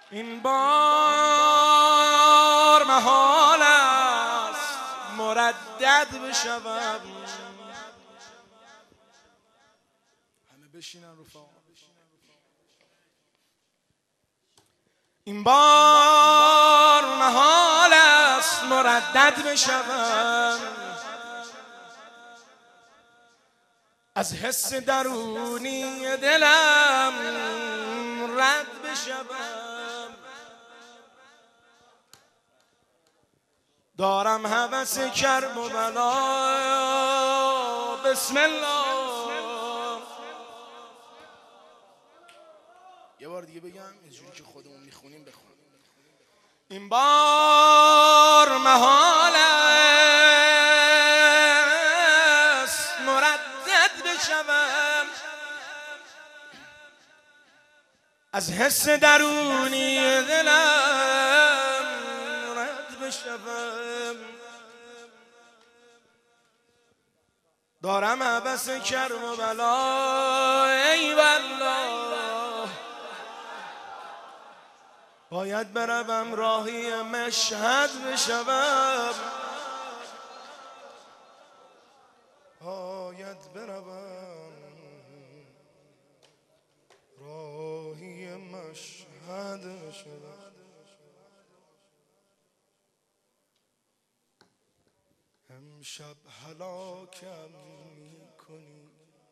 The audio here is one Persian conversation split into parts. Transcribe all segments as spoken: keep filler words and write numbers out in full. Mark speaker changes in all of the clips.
Speaker 1: این بار محال است مردد بشوم. همه بشینن رفاقا. این بار محال است مردد بشوم، از حس درونی دلم رد بشوم. دارم هوس کرب و بلا، بسم الله. یه بار دیگه بگم اینجوری که خودمون میخونیم بخون. این بار محال است مردد بشوم، از حس درونی دلم رد بشوم. دارم هوس کرب و بلا، ای والله باید بروم راهی مشهد بشوم، باید بروم راهی مشهد بشوم. امشب هلاکم میکنی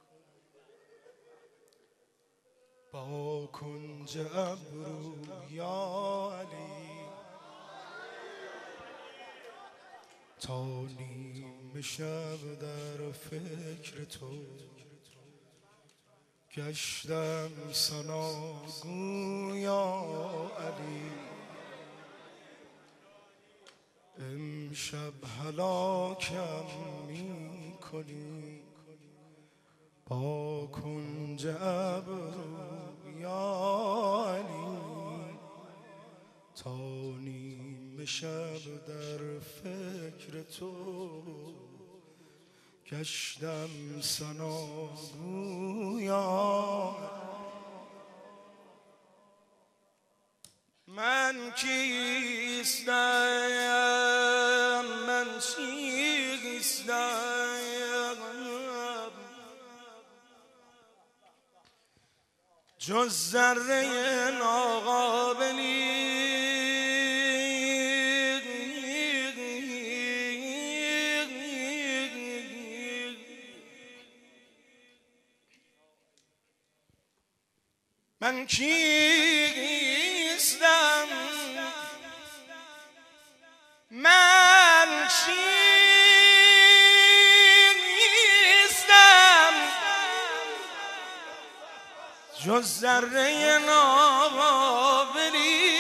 Speaker 1: با کنج ابرو یا علی، تا نیم شب در فکر تو گشتم ثناگو یا علی. امشب هلاکم میکنی با کنج ابرو یا علی، تا نیم شب در فکر تو گشتم ثناگو یا. من کیستم، من چیستم، جز ذره ناقابلی. من کیستم، من چیستم، جز ذره ناقابلی.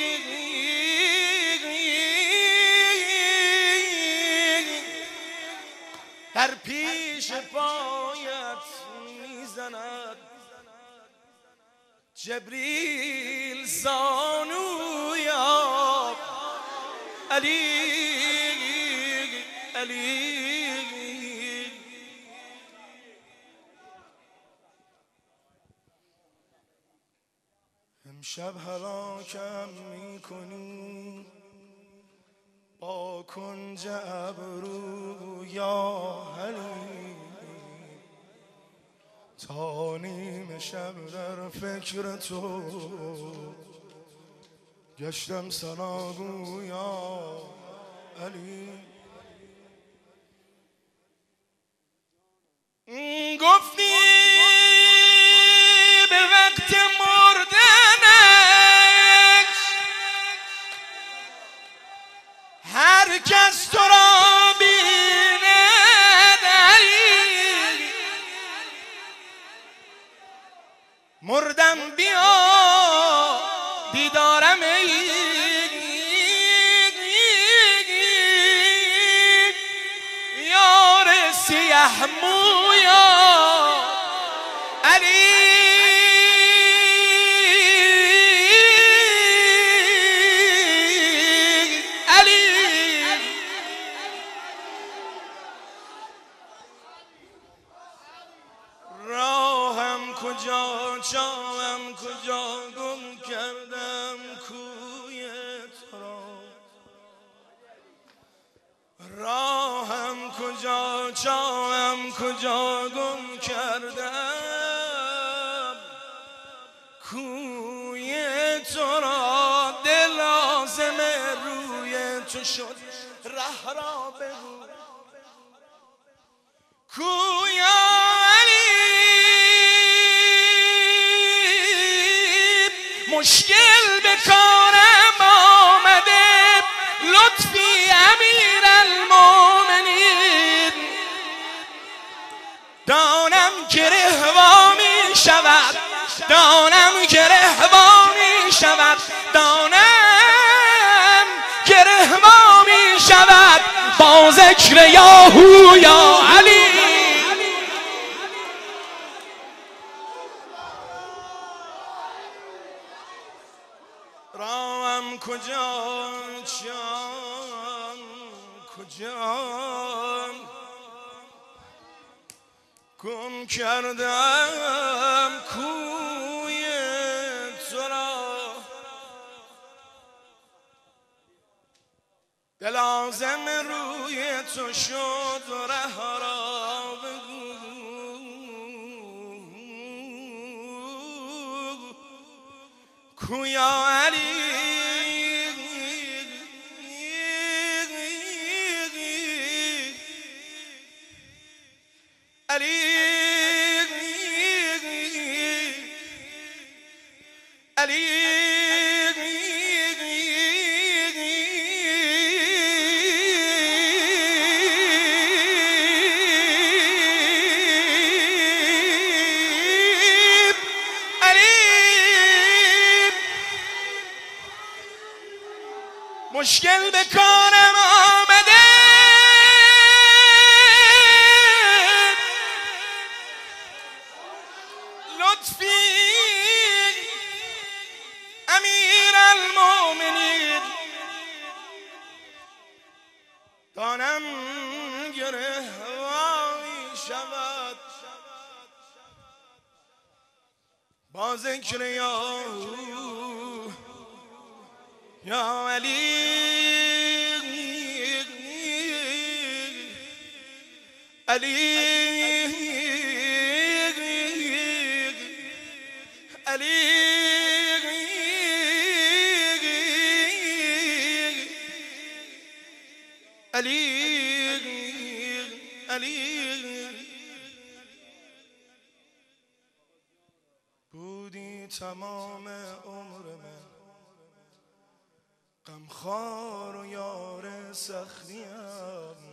Speaker 1: در پیش پایت میزند جبریل زانو یا علی علی. امشب هلاکم میکنی با کنج ابرو یا علی، تا نیم شب در فکر تو گشتم ثناگو یا علی. گفتی به وقت مردنش هر کس تو را بیند، مردم بیا دیدارم ای یار سیه مویا علی. راهم کجا، جاهم کجا، گم کردم راهم کجا جاهم کجا گم کردم کوی تو را دل لازم روی تو شد ره را بگو کوی علی مشکل به کارم آمده لطفی امیر المومنین دانم که رهوا می شود دانم که رهوا می شود دانم که رهوا می شود با ذکر یاهو یا علی راهم کجا جان کجا گم کردم کوی تو را دل لازم روی تو شد ره را بگو کویا علی علی علی مشکل به کارم آمده لطفی امیر المومنین دانم گره وای شود با ذکر یاهو یا علی علی علی علی علی بودی تمام عمر من غمخوار و یار سختیم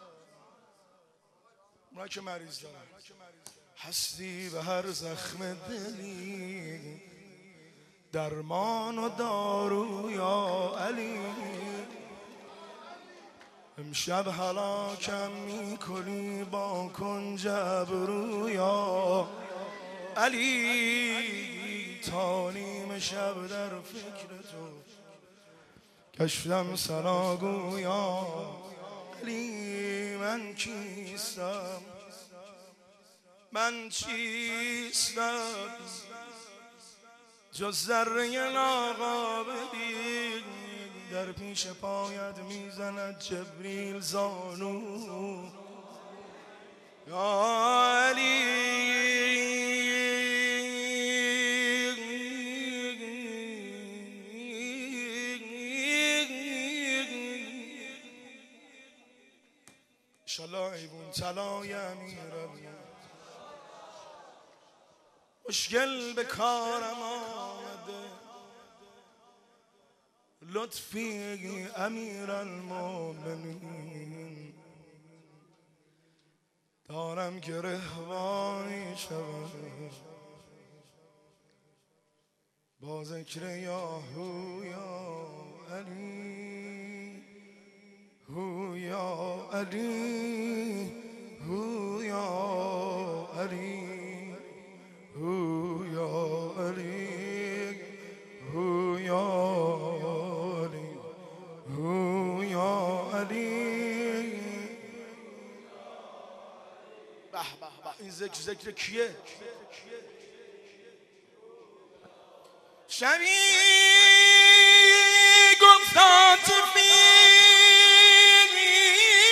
Speaker 1: اونا که مریض دارن هستی به هر زخم دلی درمان و دارو یا علی امشب هلاکم میکنی با کنج ابرو یا علی تا نیم شب در فکر تو گشتم سراغو یا علی من کیستم من چیستم جز ذره ناقابلی در پیش پایت میزند جبریل زانو یا علی انشالله ایوون طلای امیرم مشکل به کارم آمده لطفی امیر المومنین دارم که رهوایی شود با ذکر یاهو یا علی هو یا علی هو یا علی هو یا علی هو یا علی هو یا علی به به به این ذکر ذکر کیه؟ شبی گفت عاطفی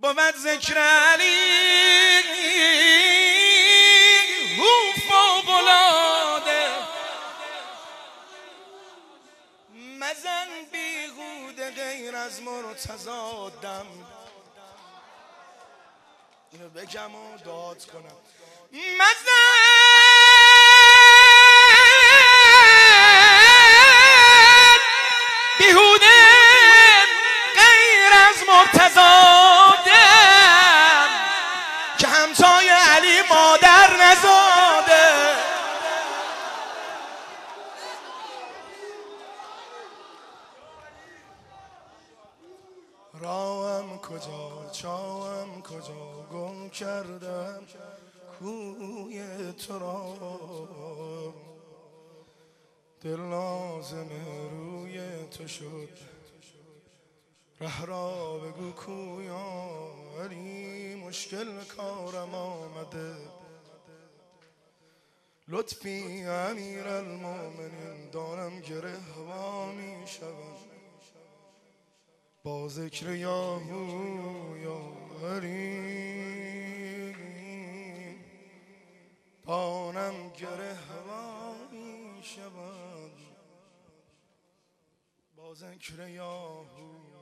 Speaker 1: بود ذکر علی او فوق‌العاده مزن بیهوده غیر از مرتضادم اینو بگم و داد کنم مزن بیهوده غیر از مرتضادم که همتای علی مادر نزاده راهم کجا چاهم کجا گم کردم کوی تو را دل لازم روی تو شد ره را بگو کویا علی مشکل کارم آمده لطفی امیر المومنین دارم گره وا می شوم با ذکر یاهو یا علی دانم گره وا می شوم با ذکر یاهو